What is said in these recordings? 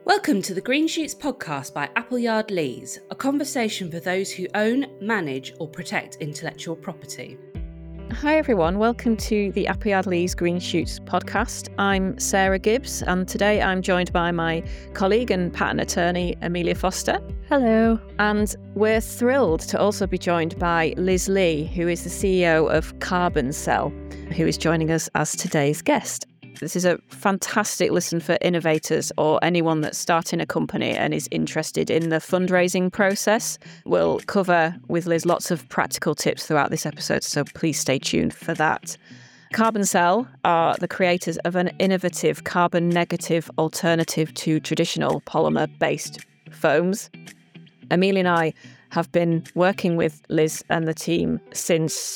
Welcome to the Green Shoots podcast by Appleyard Lees, a conversation for those who own, manage or protect intellectual property. Hi everyone, welcome to the Appleyard Lees Green Shoots podcast. I'm Sarah Gibbs and today I'm joined by my colleague and patent attorney Amelia Foster. Hello. And we're thrilled to also be joined by Liz Lee, who is the CEO of Carbon Cell, who is joining us as today's guest. This is a fantastic listen for innovators or anyone that's starting a company and is interested in the fundraising process. We'll cover with Liz lots of practical tips throughout this episode, so please stay tuned for that. Carbon Cell are the creators of an innovative carbon negative alternative to traditional polymer-based foams. Amelia and I have been working with Liz and the team since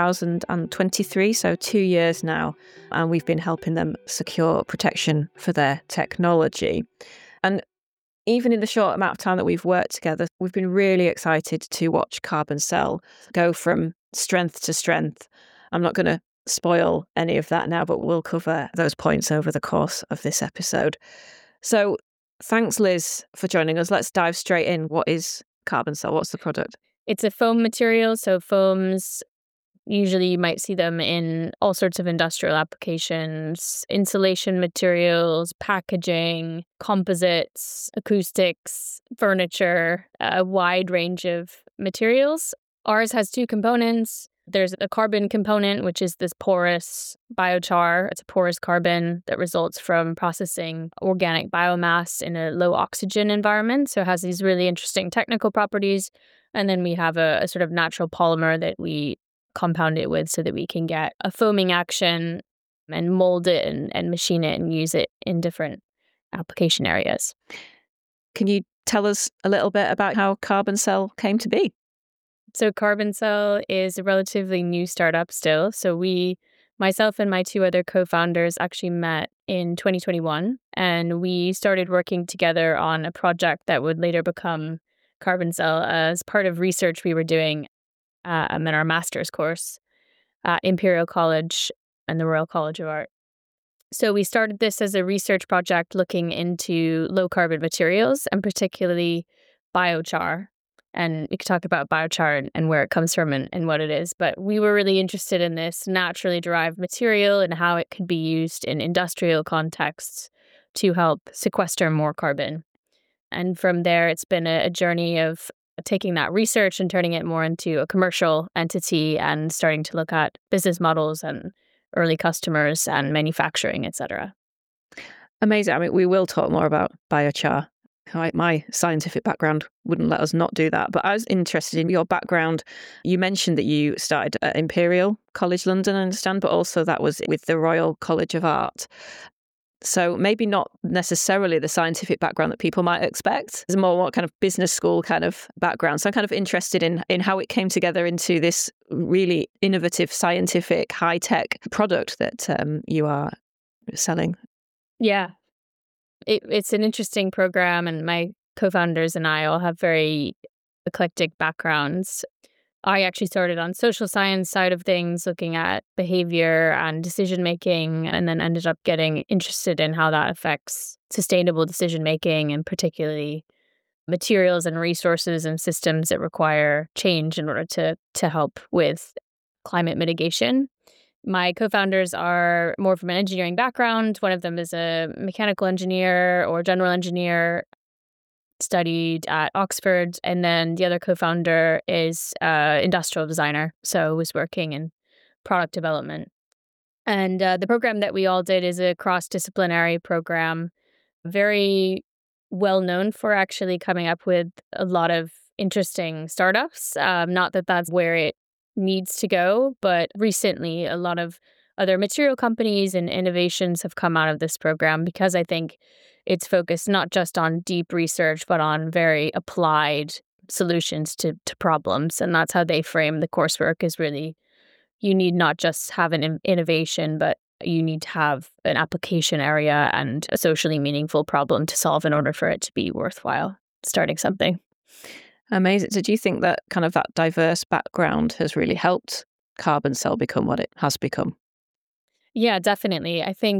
2023, so 2 years now, and we've been helping them secure protection for their technology. And even in the short amount of time that we've worked together, we've been really excited to watch Carbon Cell go from strength to strength. I'm not going to spoil any of that now, but we'll cover those points over the course of this episode. So thanks, Liz, for joining us. Let's dive straight in. What is Carbon Cell? What's the product? It's a foam material. So foams, usually you might see them in all sorts of industrial applications, insulation materials, packaging, composites, acoustics, furniture, a wide range of materials. Ours has two components. There's a carbon component, which is this porous biochar. It's a porous carbon that results from processing organic biomass in a low oxygen environment. So it has these really interesting technical properties. And then we have a sort of natural polymer that we compound it with so that we can get a foaming action and mold it and machine it and use it in different application areas. Can you tell us a little bit about how Carbon Cell came to be? So Carbon Cell is a relatively new startup still. So myself and my two other co-founders actually met in 2021, and we started working together on a project that would later become Carbon Cell as part of research we were doing in our master's course at Imperial College and the Royal College of Art. So we started this as a research project looking into low carbon materials and particularly biochar. And we could talk about biochar and where it comes from and what it is. But we were really interested in this naturally derived material and how it could be used in industrial contexts to help sequester more carbon. And from there, it's been a journey of taking that research and turning it more into a commercial entity and starting to look at business models and early customers and manufacturing, et cetera. Amazing. I mean, we will talk more about biochar. My scientific background wouldn't let us not do that. But I was interested in your background. You mentioned that you started at Imperial College London, I understand, but also that was with the Royal College of Art. So maybe not necessarily the scientific background that people might expect. It's more what kind of business school kind of background. So I'm kind of interested in how it came together into this really innovative, scientific, high-tech product that you are selling. Yeah. It's an interesting program, and my co-founders and I all have very eclectic backgrounds. I actually started on social science side of things, looking at behavior and decision making, and then ended up getting interested in how that affects sustainable decision making, and particularly materials and resources and systems that require change in order to help with climate mitigation. My co-founders are more from an engineering background. One of them is a mechanical engineer or general engineer, studied at Oxford. And then the other co-founder is an industrial designer, so was working in product development. And the program that we all did is a cross-disciplinary program, very well known for actually coming up with a lot of interesting startups. Not that that's where it needs to go, but recently a lot of other material companies and innovations have come out of this program because I think it's focused not just on deep research, but on very applied solutions to problems. And that's how they frame the coursework, is really you need not just have an innovation, but you need to have an application area and a socially meaningful problem to solve in order for it to be worthwhile starting something. Amazing. So do you think that kind of that diverse background has really helped Carbon Cell become what it has become? Yeah, definitely. I think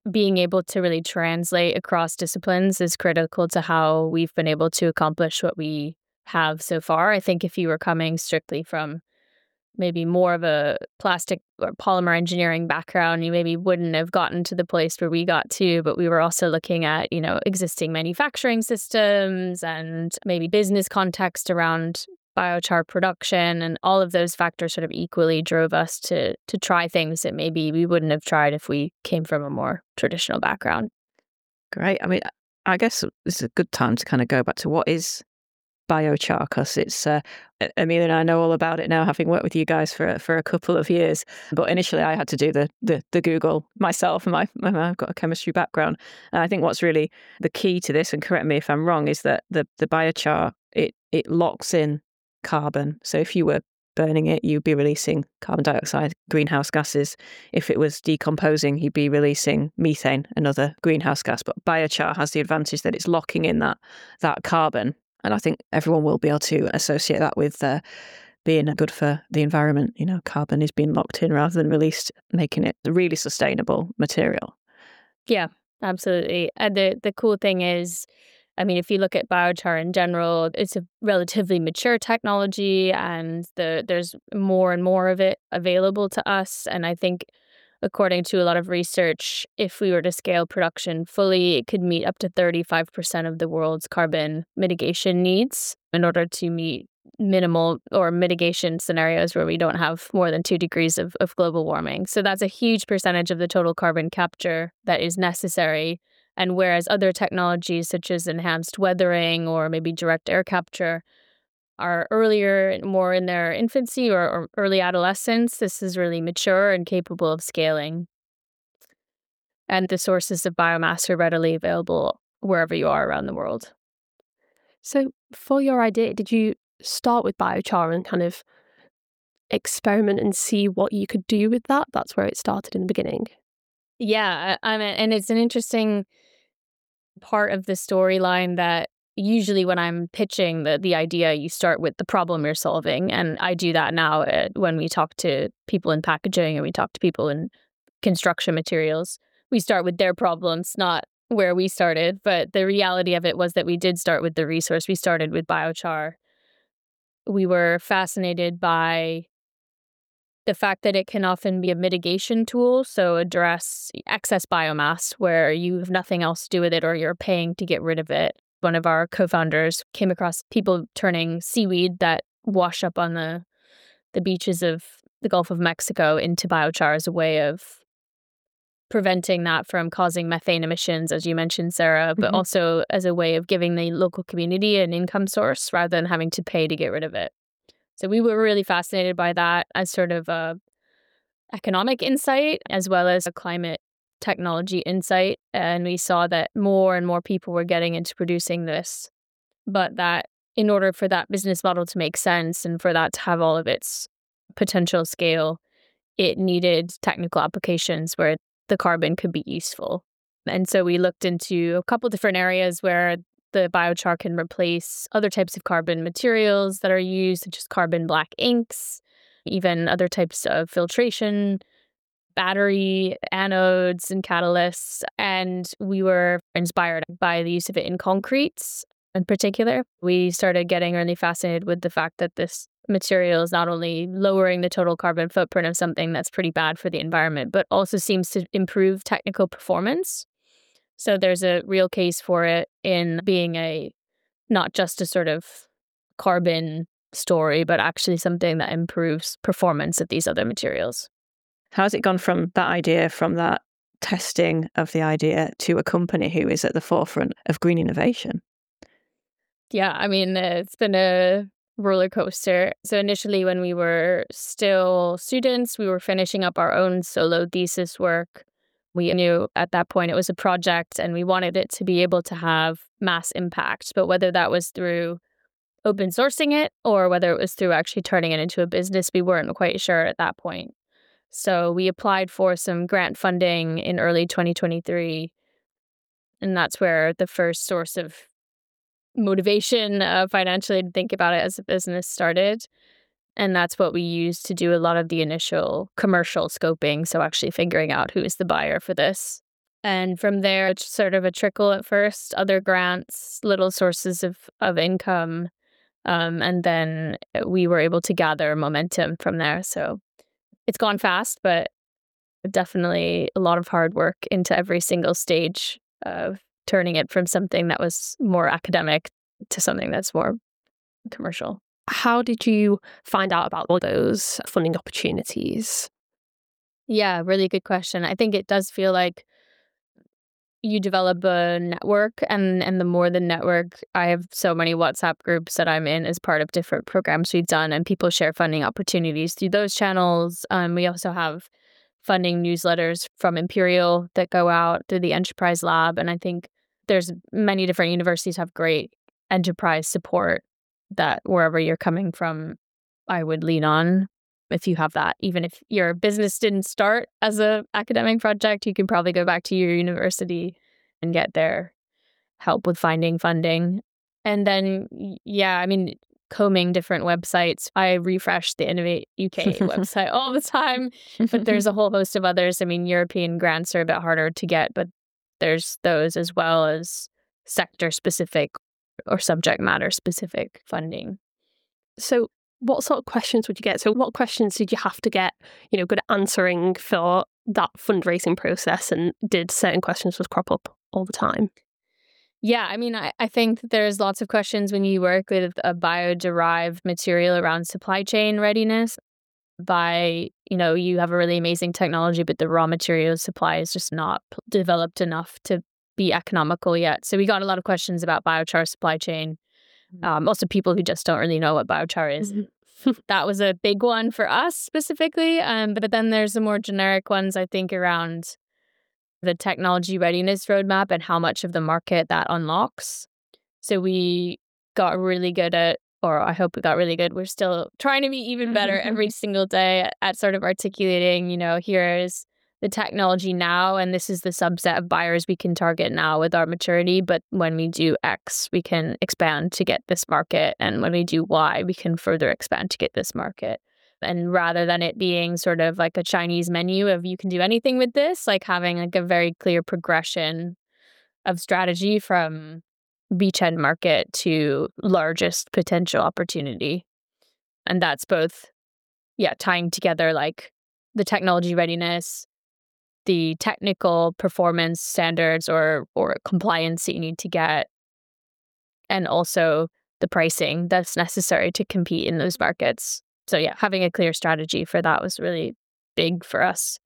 being able to really translate across disciplines is critical to how we've been able to accomplish what we have so far. I think if you were coming strictly from maybe more of a plastic or polymer engineering background, you maybe wouldn't have gotten to the place where we got to, but we were also looking at, existing manufacturing systems and maybe business context around biochar production, and all of those factors sort of equally drove us to try things that maybe we wouldn't have tried if we came from a more traditional background. Great. I mean, I guess this is a good time to kind of go back to what is biochar, because it's Amelia and I know all about it now, having worked with you guys for a couple of years. But initially, I had to do the Google myself, and I've got a chemistry background. And I think what's really the key to this, and correct me if I'm wrong, is that the biochar it locks in carbon. So if you were burning it, you'd be releasing carbon dioxide, greenhouse gases. If it was decomposing, you'd be releasing methane, another greenhouse gas. But biochar has the advantage that it's locking in that carbon. And I think everyone will be able to associate that with being good for the environment. Carbon is being locked in rather than released, making it a really sustainable material. Yeah, absolutely. And the cool thing is, if you look at biochar in general, it's a relatively mature technology, and there's more and more of it available to us. And I think, according to a lot of research, if we were to scale production fully, it could meet up to 35% of the world's carbon mitigation needs in order to meet minimal or mitigation scenarios where we don't have more than 2 degrees of global warming. So that's a huge percentage of the total carbon capture that is necessary. And whereas other technologies such as enhanced weathering or maybe direct air capture are earlier, more in their infancy or early adolescence, this is really mature and capable of scaling. And the sources of biomass are readily available wherever you are around the world. So for your idea, did you start with biochar and kind of experiment and see what you could do with that? That's where it started in the beginning. Yeah, and it's an interesting part of the storyline that usually when I'm pitching the idea, you start with the problem you're solving. And I do that now when we talk to people in packaging or we talk to people in construction materials. We start with their problems, not where we started. But the reality of it was that we did start with the resource. We started with biochar. We were fascinated by the fact that it can often be a mitigation tool, so address excess biomass where you have nothing else to do with it or you're paying to get rid of it. One of our co-founders came across people turning seaweed that wash up on the beaches of the Gulf of Mexico into biochar as a way of preventing that from causing methane emissions, as you mentioned, Sarah, but also as a way of giving the local community an income source rather than having to pay to get rid of it. So we were really fascinated by that as sort of a economic insight as well as a climate technology insight. And we saw that more and more people were getting into producing this, but that in order for that business model to make sense and for that to have all of its potential scale, it needed technical applications where the carbon could be useful. And so we looked into a couple different areas where the biochar can replace other types of carbon materials that are used, such as carbon black inks, even other types of filtration, battery anodes and catalysts. And we were inspired by the use of it in concretes in particular. We started getting really fascinated with the fact that this material is not only lowering the total carbon footprint of something that's pretty bad for the environment, but also seems to improve technical performance. So there's a real case for it in being not just a sort of carbon story, but actually something that improves performance of these other materials. How's it gone from that idea, from that testing of the idea, to a company who is at the forefront of green innovation? Yeah, it's been a roller coaster. So initially, when we were still students, we were finishing up our own solo thesis work. We knew at that point it was a project and we wanted it to be able to have mass impact. But whether that was through open sourcing it or whether it was through actually turning it into a business, we weren't quite sure at that point. So we applied for some grant funding in early 2023. And that's where the first source of motivation financially to think about it as a business started. And that's what we used to do a lot of the initial commercial scoping. So actually figuring out who is the buyer for this. And from there, it's sort of a trickle at first, other grants, little sources of income. And then we were able to gather momentum from there. So it's gone fast, but definitely a lot of hard work into every single stage of turning it from something that was more academic to something that's more commercial. How did you find out about all those funding opportunities? Yeah, really good question. I think it does feel like you develop a network, and the more the network, I have so many WhatsApp groups that I'm in as part of different programs we've done, and people share funding opportunities through those channels. We also have funding newsletters from Imperial that go out through the Enterprise Lab, and I think there's many different universities have great enterprise support that wherever you're coming from, I would lean on. If you have that, even if your business didn't start as an academic project, you can probably go back to your university and get their help with finding funding. And then, yeah, I mean, combing different websites. I refresh the Innovate UK website all the time, but there's a whole host of others. I mean, European grants are a bit harder to get, but there's those as well as sector-specific or subject matter-specific funding. So what sort of questions would you get? So what questions did you have to get, good at answering for that fundraising process? And did certain questions just crop up all the time? Yeah, I mean, I think there's lots of questions when you work with a bio-derived material around supply chain readiness. You have a really amazing technology, but the raw material supply is just not developed enough to be economical yet. So we got a lot of questions about biochar supply chain. Also people who just don't really know what biochar is. That was a big one for us specifically. But then there's the more generic ones, I think, around the technology readiness roadmap and how much of the market that unlocks. So we got really good at, or I hope we got really good. We're still trying to be even better every single day at sort of articulating, here's the technology now, and this is the subset of buyers we can target now with our maturity. But when we do X, we can expand to get this market. And when we do Y, we can further expand to get this market. And rather than it being sort of like a Chinese menu of you can do anything with this, like having like a very clear progression of strategy from beachhead market to largest potential opportunity. And that's both, tying together like the technology readiness, the technical performance standards or compliance that you need to get, and also the pricing that's necessary to compete in those markets. So having a clear strategy for that was really big for us.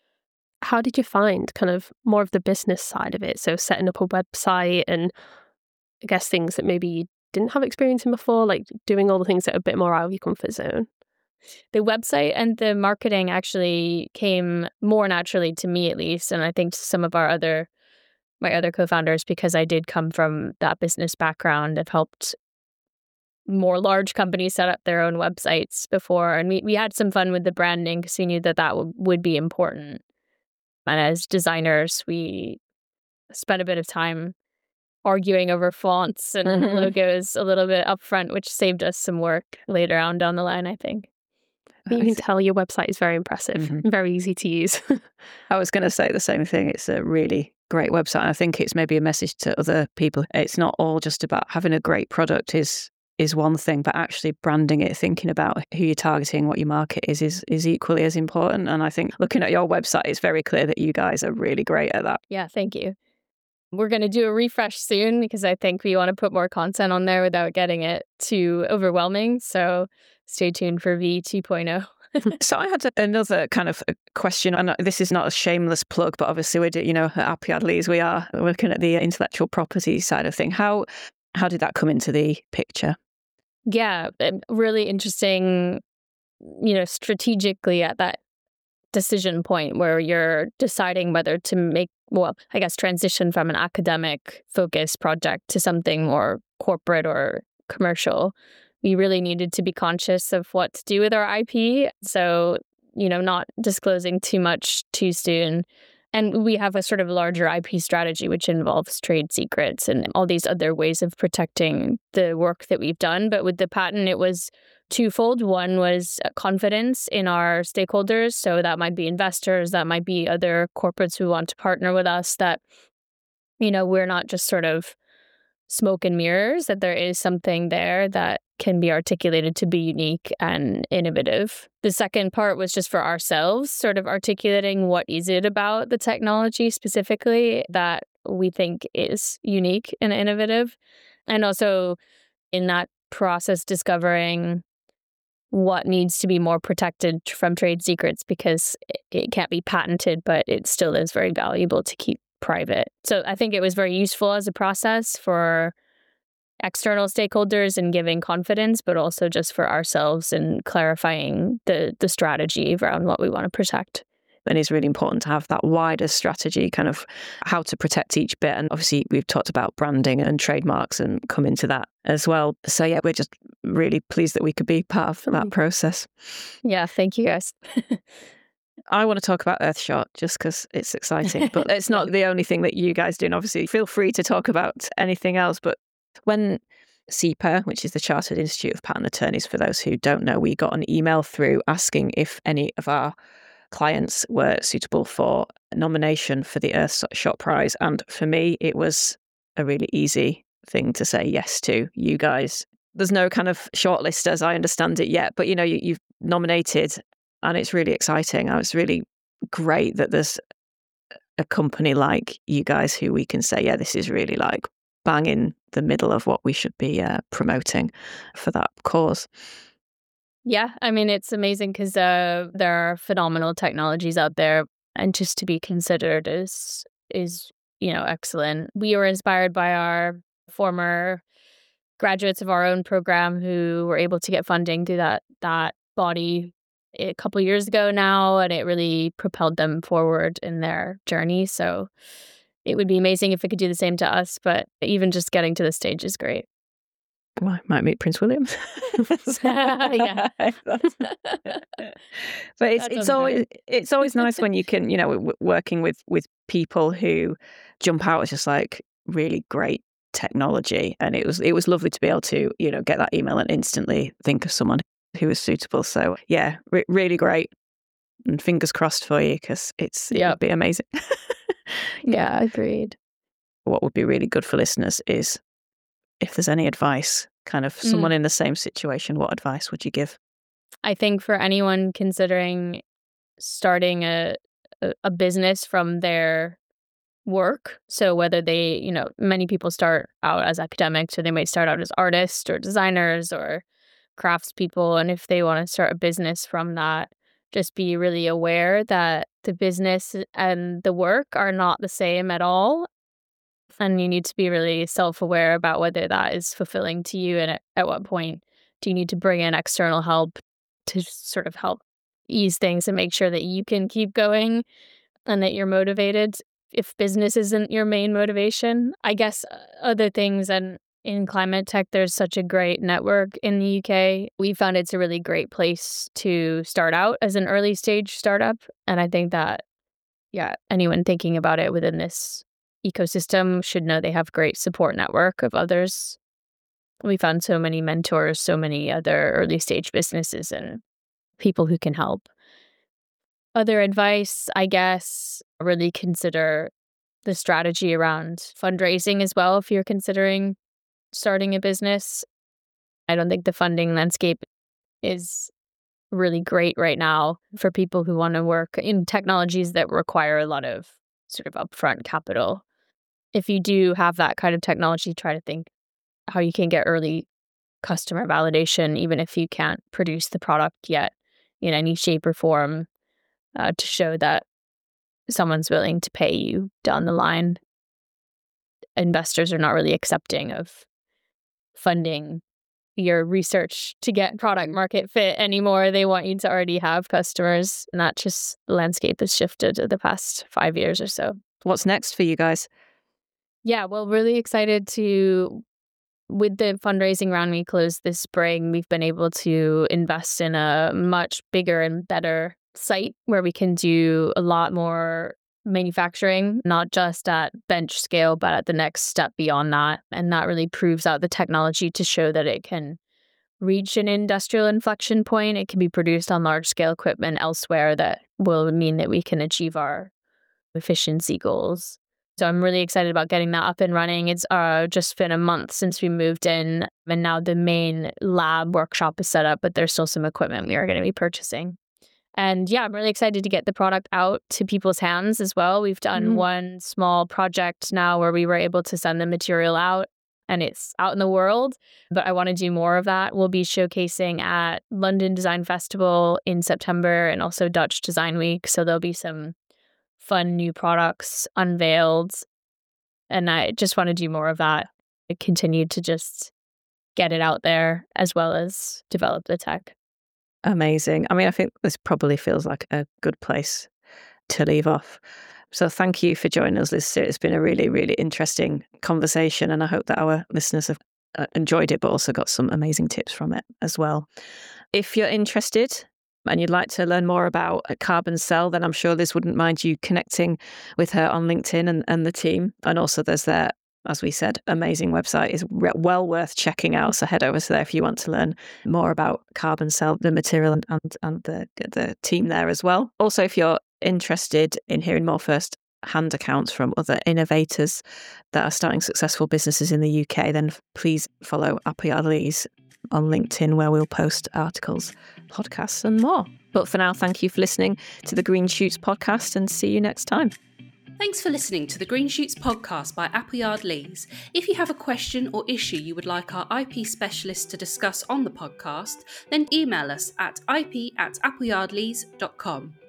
How did you find kind of more of the business side of it? So setting up a website and I guess things that maybe you didn't have experience in before, like doing all the things that are a bit more out of your comfort zone. The website and the marketing actually came more naturally to me, at least, and I think to some of my other co-founders, because I did come from that business background. I've helped more large companies set up their own websites before, and we had some fun with the branding because we knew that would be important. And as designers, we spent a bit of time arguing over fonts and logos a little bit upfront, which saved us some work later on down the line, I think. You can tell your website is very impressive, very easy to use. I was going to say the same thing. It's a really great website. I think it's maybe a message to other people. It's not all just about having a great product is one thing, but actually branding it, thinking about who you're targeting, what your market is equally as important. And I think looking at your website, it's very clear that you guys are really great at that. Yeah, thank you. We're going to do a refresh soon because I think we want to put more content on there without getting it too overwhelming. So stay tuned for V 2.0. So I had another kind of question, and this is not a shameless plug, but obviously we do, at Appleyard Lees, we are looking at the intellectual property side of thing. How did that come into the picture? Yeah, really interesting, strategically at that decision point where you're deciding whether to transition from an academic focused project to something more corporate or commercial. We really needed to be conscious of what to do with our IP. So, not disclosing too much too soon. And we have a sort of larger IP strategy, which involves trade secrets and all these other ways of protecting the work that we've done. But with the patent, it was twofold. One was confidence in our stakeholders. So that might be investors, that might be other corporates who want to partner with us, that, we're not just sort of smoke and mirrors, that there is something there that can be articulated to be unique and innovative. The second part was just for ourselves, sort of articulating what is it about the technology specifically that we think is unique and innovative. And also in that process, discovering what needs to be more protected from trade secrets, because it can't be patented, but it still is very valuable to keep private. So I think it was very useful as a process for external stakeholders and giving confidence, but also just for ourselves and clarifying the strategy around what we want to protect. And it's really important to have that wider strategy, kind of how to protect each bit. And obviously, we've talked about branding and trademarks and come into that as well. So yeah, we're just really pleased that we could be part of that process. Yeah, thank you guys. I want to talk about Earthshot just because it's exciting, but it's not the only thing that you guys do. And obviously, feel free to talk about anything else. But when CIPA, which is the Chartered Institute of Patent Attorneys, for those who don't know, we got an email through asking if any of our clients were suitable for nomination for the Earthshot Prize. And for me, it was a really easy thing to say yes to. You guys, there's no kind of shortlist as I understand it yet, but you've nominated and it's really exciting. It's really great that there's a company like you guys who we can say, yeah, this is really like bang in the middle of what we should be promoting for that cause. Yeah, I mean, it's amazing because there are phenomenal technologies out there, and just to be considered is excellent. We were inspired by our former graduates of our own program who were able to get funding through that body a couple of years ago now, and it really propelled them forward in their journey. So it would be amazing if it could do the same to us, but even just getting to the stage is great. Well, I might meet Prince William. Yeah. But it's always nice when you can, working with people who jump out as just like really great technology. And it was lovely to be able to, get that email and instantly think of someone who was suitable. So yeah, really great. And fingers crossed for you, because it would be amazing. Yeah, agreed. What would be really good for listeners is, if there's any advice, kind of someone in the same situation, what advice would you give? I think for anyone considering starting a business from their work, so whether they, many people start out as academics, so they might start out as artists or designers or craftspeople, and if they want to start a business from that, just be really aware that the business and the work are not the same at all. And you need to be really self-aware about whether that is fulfilling to you, and at what point do you need to bring in external help to sort of help ease things and make sure that you can keep going and that you're motivated if business isn't your main motivation. I guess other things, and in climate tech, there's such a great network in the UK. We found it's a really great place to start out as an early stage startup. And I think that, anyone thinking about it within this ecosystem should know they have great support network of others. We found so many mentors, so many other early stage businesses and people who can help. Other advice, I guess, really consider the strategy around fundraising as well if you're considering starting a business. I don't think the funding landscape is really great right now for people who want to work in technologies that require a lot of sort of upfront capital. If you do have that kind of technology, try to think how you can get early customer validation, even if you can't produce the product yet in any shape or form, to show that someone's willing to pay you down the line. Investors are not really accepting of funding your research to get product market fit anymore. They want you to already have customers, and that just the landscape has shifted the past 5 years or so. What's next for you guys? Yeah, well, really excited to, with the fundraising round we closed this spring, we've been able to invest in a much bigger and better site where we can do a lot more manufacturing, not just at bench scale, but at the next step beyond that. And that really proves out the technology to show that it can reach an industrial inflection point, it can be produced on large scale equipment elsewhere that will mean that we can achieve our efficiency goals. So I'm really excited about getting that up and running. It's just been a month since we moved in, and now the main lab workshop is set up, but there's still some equipment we are going to be purchasing. And yeah, I'm really excited to get the product out to people's hands as well. We've done one small project now where we were able to send the material out and it's out in the world, but I want to do more of that. We'll be showcasing at London Design Festival in September and also Dutch Design Week. So there'll be some fun new products unveiled. And I just want to do more of that. I continue to just get it out there as well as develop the tech. Amazing. I mean, I think this probably feels like a good place to leave off. So thank you for joining us, Liz. It's been a really, really interesting conversation, and I hope that our listeners have enjoyed it, but also got some amazing tips from it as well. If you're interested and you'd like to learn more about Carbon Cell, then I'm sure Liz wouldn't mind you connecting with her on LinkedIn and the team. And also there's their, as we said, amazing website is well worth checking out. So head over to there if you want to learn more about Carbon Cell, the material and the team there as well. Also, if you're interested in hearing more first-hand accounts from other innovators that are starting successful businesses in the UK, then please follow Appleyard Lees on LinkedIn, where we'll post articles, podcasts and more. But for now, thank you for listening to the Green Shoots podcast, and see you next time. Thanks for listening to the Green Shoots podcast by Appleyard Lees. If you have a question or issue you would like our IP specialist to discuss on the podcast, then email us at ip@appleyardlees.com.